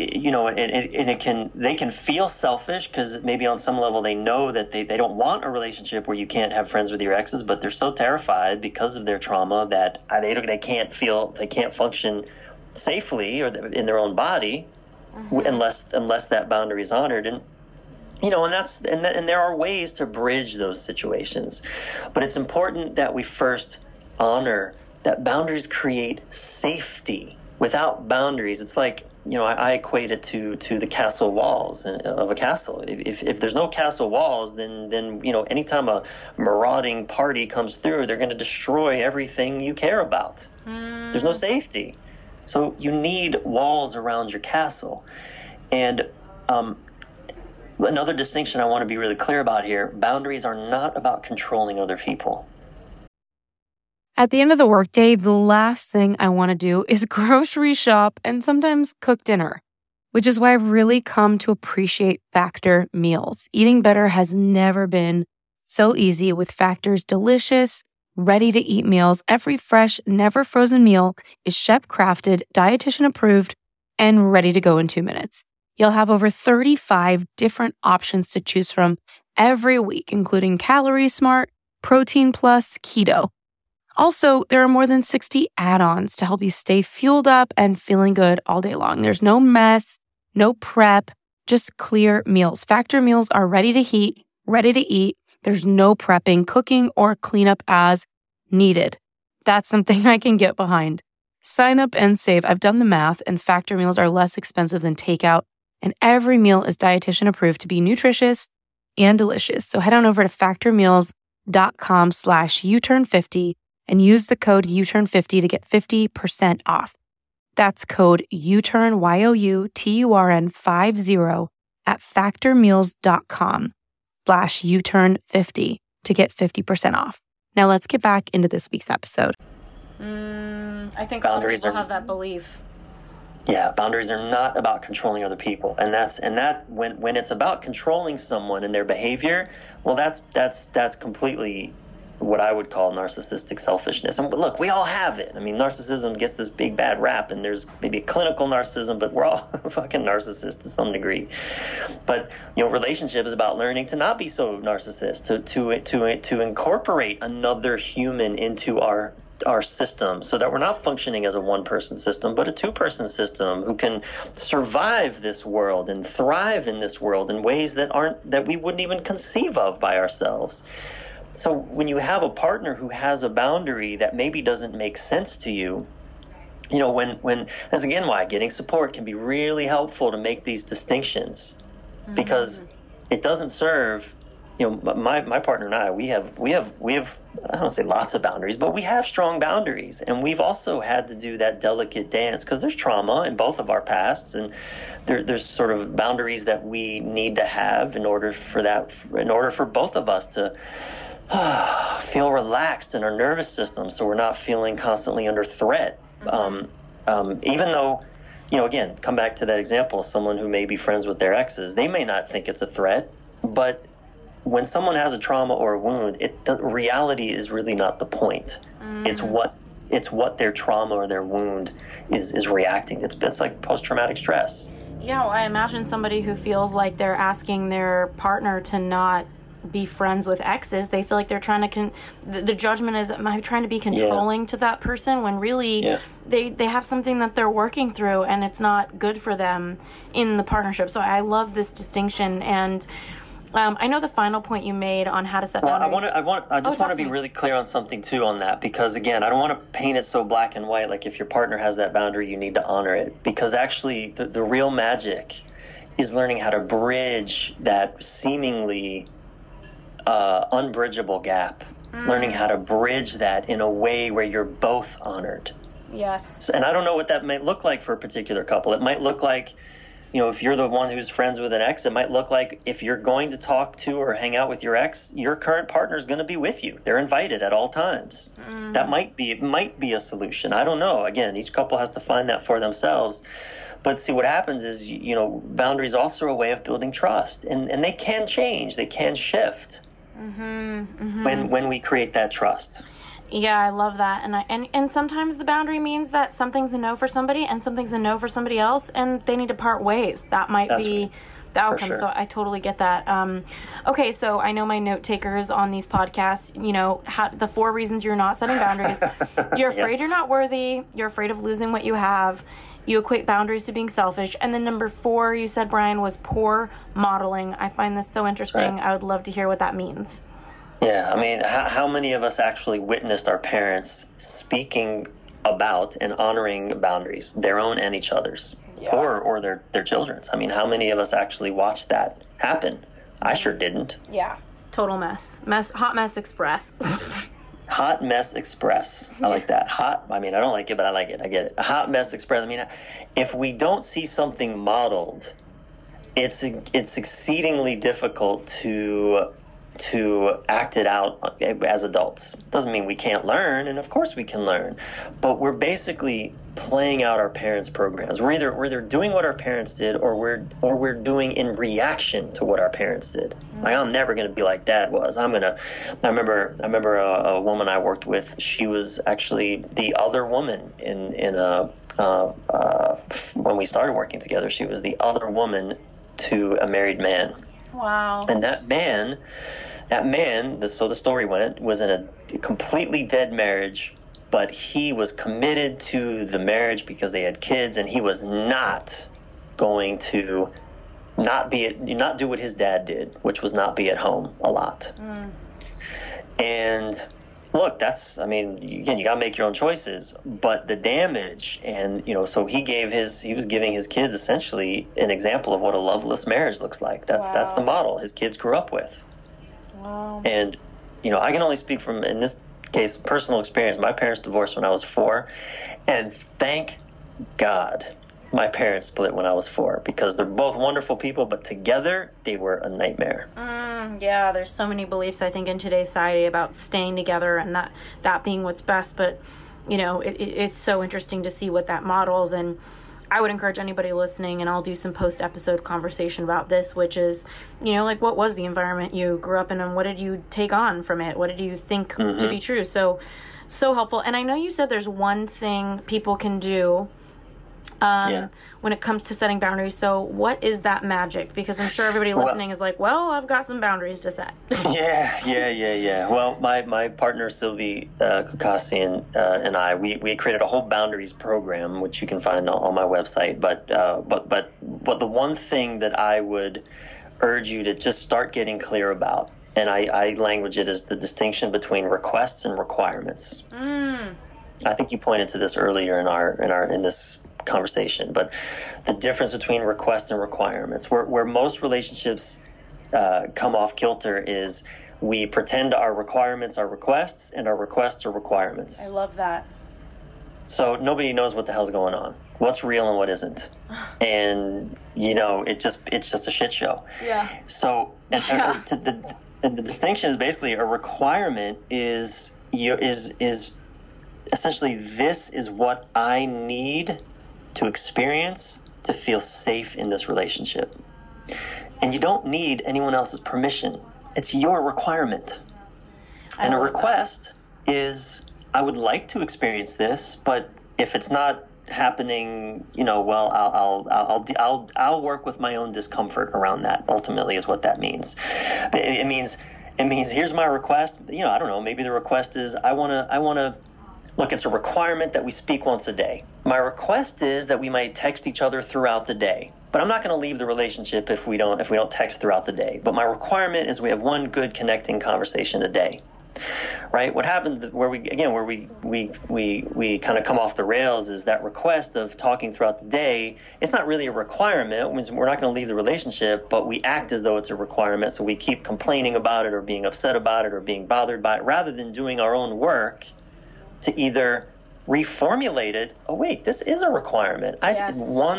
can feel selfish because maybe on some level they know that they don't want a relationship where you can't have friends with your exes, but they're so terrified because of their trauma that they can't function safely or in their own body unless that boundary is honored. And and there are ways to bridge those situations, but it's important that we first honor that boundaries create safety. Without boundaries, it's like, I equate it to the castle walls of a castle. If there's no castle walls, then anytime a marauding party comes through, they're going to destroy everything you care about. There's no safety. So you need walls around your castle. And another distinction I want to be really clear about here, boundaries are not about controlling other people. At the end of the workday, the last thing I want to do is grocery shop and sometimes cook dinner, which is why I've really come to appreciate Factor meals. Eating better has never been so easy with Factor's delicious, ready-to-eat meals. Every fresh, never frozen meal is chef-crafted, dietitian-approved, and ready to go in 2 minutes. You'll have over 35 different options to choose from every week, including Calorie Smart, Protein Plus, Keto. Also, there are more than 60 add-ons to help you stay fueled up and feeling good all day long. There's no mess, no prep, just clear meals. Factor meals are ready to heat, ready to eat. There's no prepping, cooking, or cleanup as needed. That's something I can get behind. Sign up and save. I've done the math, and Factor meals are less expensive than takeout, and every meal is dietitian approved to be nutritious and delicious. So head on over to factormeals.com/uturn50 and use the code uturn50 to get 50% off. That's code uturn, YOUTURN50 at factormeals.com/uturn50 to get 50% off. Now let's get back into this week's episode. I think boundaries all people have that belief. Yeah, boundaries are not about controlling other people, and when it's about controlling someone and their behavior, well, that's completely what I would call narcissistic selfishness. And look, we all have it. I mean, narcissism gets this big bad rap, and there's maybe a clinical narcissism, but we're all fucking narcissists to some degree. But relationship is about learning to not be so narcissist, to incorporate another human into our system, so that we're not functioning as a one-person system, but a two-person system who can survive this world and thrive in this world in ways that we wouldn't even conceive of by ourselves. So when you have a partner who has a boundary that maybe doesn't make sense to you, when that's again why getting support can be really helpful to make these distinctions, because it doesn't serve. My partner and I, we have I don't want to say lots of boundaries, but we have strong boundaries, and we've also had to do that delicate dance because there's trauma in both of our pasts, and there's sort of boundaries that we need to have in order for both of us to feel relaxed in our nervous system, so we're not feeling constantly under threat. Even though, again, come back to that example, someone who may be friends with their exes, they may not think it's a threat, but when someone has a trauma or a wound, reality is really not the point. It's what their trauma or their wound is reacting. It's like post-traumatic stress. Yeah, well, I imagine somebody who feels like they're asking their partner to not be friends with exes. They feel like they're trying to the judgment is, am I trying to be controlling to that person, when really they have something that they're working through and it's not good for them in the partnership. So I love this distinction. And I know the final point you made on how to set boundaries. I just want to be really clear on something too on that, because again, I don't want to paint it so black and white, like if your partner has that boundary, you need to honor it, because actually the real magic is learning how to bridge that seemingly unbridgeable gap, learning how to bridge that in a way where you're both honored. Yes. And I don't know what that might look like for a particular couple. It might look like, if you're the one who's friends with an ex, it might look like if you're going to talk to or hang out with your ex, your current partner is going to be with you. They're invited at all times. That might be a solution. I don't know. Again, each couple has to find that for themselves. But see, what happens is, boundaries are also a way of building trust, and they can change. They can shift when we create that trust. Yeah, I love that. And sometimes the boundary means that something's a no for somebody and something's a no for somebody else, and they need to part ways. That might be the outcome. Sure. So I totally get that. Okay, so I know my note takers on these podcasts, the 4 reasons you're not setting boundaries. You're afraid you're not worthy. You're afraid of losing what you have. You equate boundaries to being selfish. And then number 4, you said, Brian, was poor modeling. I find this so interesting. Right. I would love to hear what that means. Yeah, I mean, how many of us actually witnessed our parents speaking about and honoring boundaries, their own and each other's, or their children's? I mean, how many of us actually watched that happen? I sure didn't. Yeah, total mess. Hot mess express. Hot mess express. I like that. I don't like it, but I like it. I get it. A hot mess express. I mean, if we don't see something modeled, it's exceedingly difficult to act it out as adults. Doesn't mean we can't learn, and of course we can learn, but we're basically playing out our parents' programs. We're either doing what our parents did, or we're doing in reaction to what our parents did. Like, I'm never going to be like Dad was. I remember a woman I worked with. She was actually the other woman when we started working together. She was the other woman to a married man. Wow. And that man, so the story went, was in a completely dead marriage, but he was committed to the marriage because they had kids, and he was not going to not do what his dad did, which was not be at home a lot. And look, again, you got to make your own choices, but the damage, and so he was giving his kids essentially an example of what a loveless marriage looks like. That's the model his kids grew up with. Wow. And I can only speak from, in this case, personal experience. My parents divorced when I was 4, and thank God my parents split when I was 4, because they're both wonderful people, but together they were a nightmare. Yeah, there's so many beliefs, I think, in today's society about staying together and that being what's best. But, it's so interesting to see what that models. And I would encourage anybody listening, and I'll do some post-episode conversation about this, which is, like, what was the environment you grew up in, and what did you take on from it? What did you think to be true? So helpful. And I know you said there's one thing people can do when it comes to setting boundaries. So what is that magic? Because I'm sure everybody listening is like, well, I've got some boundaries to set. Yeah. Well, my partner, Sylvie Kukasian, and I, we created a whole boundaries program, which you can find on my website. But the one thing that I would urge you to just start getting clear about, and I language it as the distinction between requests and requirements. I think you pointed to this earlier in this conversation, but the difference between requests and requirements, where most relationships come off kilter, is we pretend our requirements are requests and our requests are requirements. I love that. So nobody knows what the hell's going on, what's real and what isn't, and it's just a shit show. Yeah. So and the distinction is basically, a requirement is essentially, this is what I need to experience to feel safe in this relationship. And you don't need anyone else's permission. It's your requirement. And a request is, I would like to experience this, but if it's not happening, well, I'll work with my own discomfort around that. Ultimately, is what that means. It means here's my request. I don't know. Maybe the request is I want to. Look, it's a requirement that we speak once a day. My request is that we might text each other throughout the day. But I'm not going to leave the relationship if we don't text throughout the day. But my requirement is we have one good connecting conversation a day. Right? What happens where we kind of come off the rails is that request of talking throughout the day. It's not really a requirement. It means we're not going to leave the relationship, but we act as though it's a requirement. So we keep complaining about it or being upset about it or being bothered by it rather than doing our own work to either reformulate it. Oh wait, this is a requirement. Yes.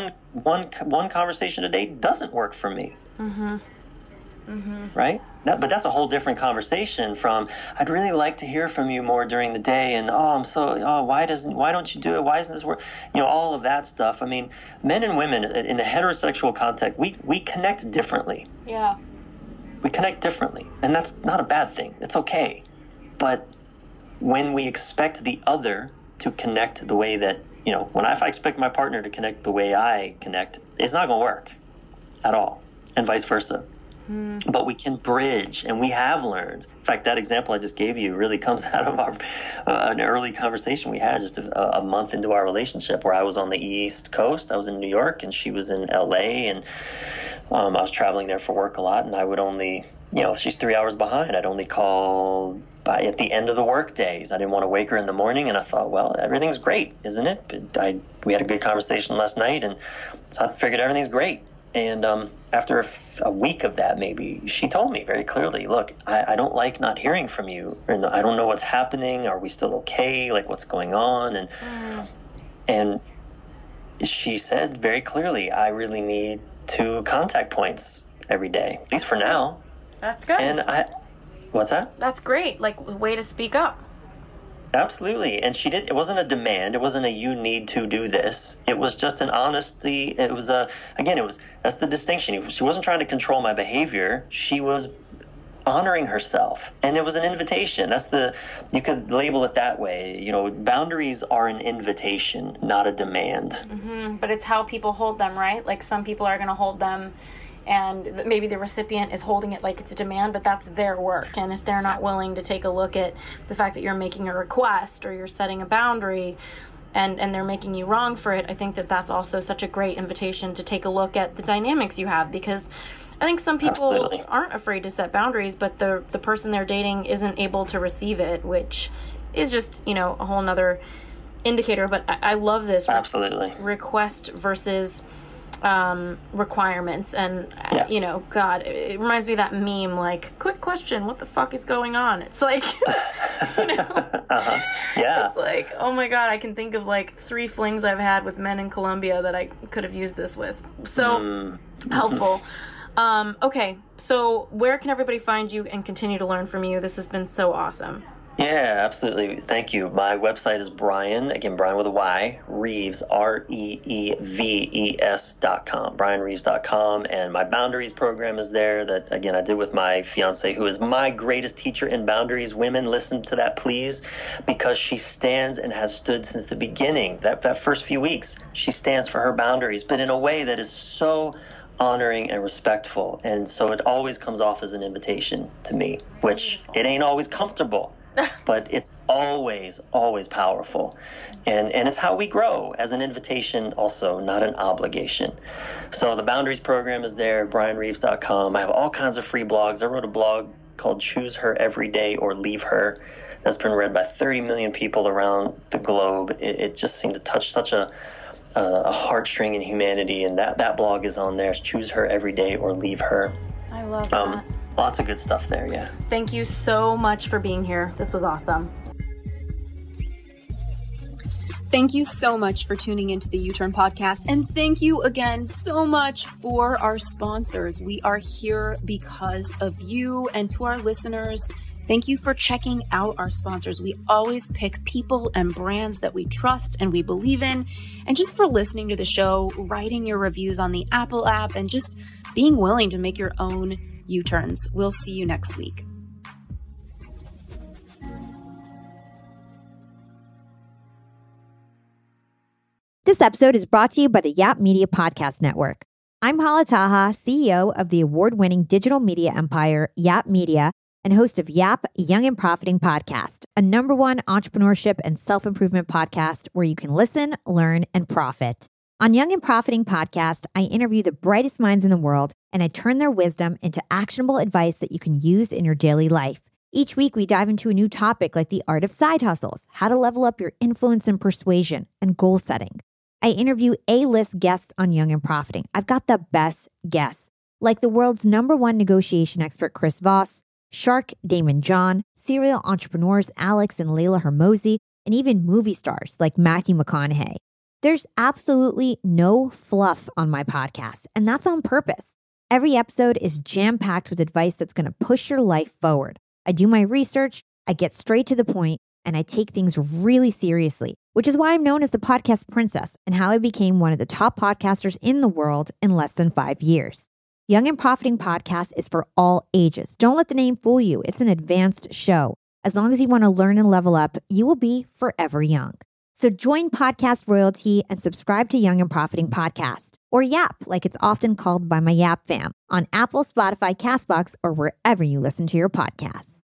One conversation a day doesn't work for me. Mm-hmm. Mm-hmm. Right? But that's a whole different conversation from I'd really like to hear from you more during the day, and why don't you do it? Why isn't this work? All of that stuff. I mean, men and women in the heterosexual context, we connect differently. Yeah. We connect differently, and that's not a bad thing. It's okay. But when we expect the other to connect the way that, if I expect my partner to connect the way I connect, it's not going to work at all, and vice versa. But we can bridge, and we have learned. In fact, that example I just gave you really comes out of an early conversation we had just a month into our relationship, where I was on the East Coast. I was in New York, and she was in L.A., and I was traveling there for work a lot, and I would only, she's 3 hours behind. I'd only call at the end of the work days. I didn't want to wake her in the morning, and I thought, well, everything's great, isn't it? But we had a good conversation last night, and so I figured everything's great. And after a week of that, maybe, she told me very clearly, look, I don't like not hearing from you. And I don't know what's happening. Are we still okay? Like, what's going on? And she said very clearly, I really need 2 contact points every day, at least for now. That's good. And what's that? That's great. Like, a way to speak up. Absolutely. And it wasn't a demand. It wasn't a you need to do this. It was just an honesty. It was that's the distinction. She wasn't trying to control my behavior. She was honoring herself. And it was an invitation. You could label it that way. Boundaries are an invitation, not a demand. Mm-hmm. But it's how people hold them, right? Like, some people are going to hold them, and maybe the recipient is holding it like it's a demand, but that's their work. And if they're not willing to take a look at the fact that you're making a request or you're setting a boundary, and they're making you wrong for it, I think that that's also such a great invitation to take a look at the dynamics you have. Because I think some people Absolutely. aren't afraid to set boundaries, but the person they're dating isn't able to receive it, which is just, a whole nother indicator. But I love this. Absolutely. Request versus requirements. And God, it reminds me of that meme, like, quick question, what the fuck is going on? It's like Yeah, it's like, oh my God, I can think of like 3 flings I've had with men in Colombia that I could have used this with. So helpful. Okay, so where can everybody find you and continue to learn from you? This has been so awesome. Yeah, absolutely. Thank you. My website is Brian with a Y, Reeves, REEVES.com, BrianReeves.com. And my boundaries program is there that, again, I did with my fiance, who is my greatest teacher in boundaries. Women, listen to that, please, because she stands and has stood since the beginning. That first few weeks, she stands for her boundaries, but in a way that is so honoring and respectful. And so it always comes off as an invitation to me, which it ain't always comfortable. But it's always, always powerful. And it's how we grow, as an invitation also, not an obligation. So the Boundaries program is there, BrianReeves.com. I have all kinds of free blogs. I wrote a blog called Choose Her Every Day or Leave Her. That's been read by 30 million people around the globe. It just seemed to touch such a heartstring in humanity. And that blog is on there. It's Choose Her Every Day or Leave Her. I love that. Lots of good stuff there, yeah. Thank you so much for being here. This was awesome. Thank you so much for tuning into the U-Turn podcast. And thank you again so much for our sponsors. We are here because of you. And to our listeners, thank you for checking out our sponsors. We always pick people and brands that we trust and we believe in. And just for listening to the show, writing your reviews on the Apple app, and just being willing to make your own U-turns. We'll see you next week. This episode is brought to you by the Yap Media Podcast Network. I'm Hala Taha, CEO of the award-winning digital media empire, Yap Media, and host of Yap Young and Profiting Podcast, a #1 entrepreneurship and self-improvement podcast where you can listen, learn, and profit. On Young and Profiting Podcast, I interview the brightest minds in the world, and I turn their wisdom into actionable advice that you can use in your daily life. Each week, we dive into a new topic like the art of side hustles, how to level up your influence and persuasion, and goal setting. I interview A-list guests on Young and Profiting. I've got the best guests, like the world's #1 negotiation expert, Chris Voss, Shark Damon John, serial entrepreneurs Alex and Layla Hermosi, and even movie stars like Matthew McConaughey. There's absolutely no fluff on my podcast, and that's on purpose. Every episode is jam-packed with advice that's going to push your life forward. I do my research, I get straight to the point, and I take things really seriously, which is why I'm known as the podcast princess and how I became one of the top podcasters in the world in less than 5 years. Young and Profiting Podcast is for all ages. Don't let the name fool you. It's an advanced show. As long as you want to learn and level up, you will be forever young. So join Podcast Royalty and subscribe to Young and Profiting Podcast, or YAP, like it's often called by my YAP fam, on Apple, Spotify, CastBox, or wherever you listen to your podcasts.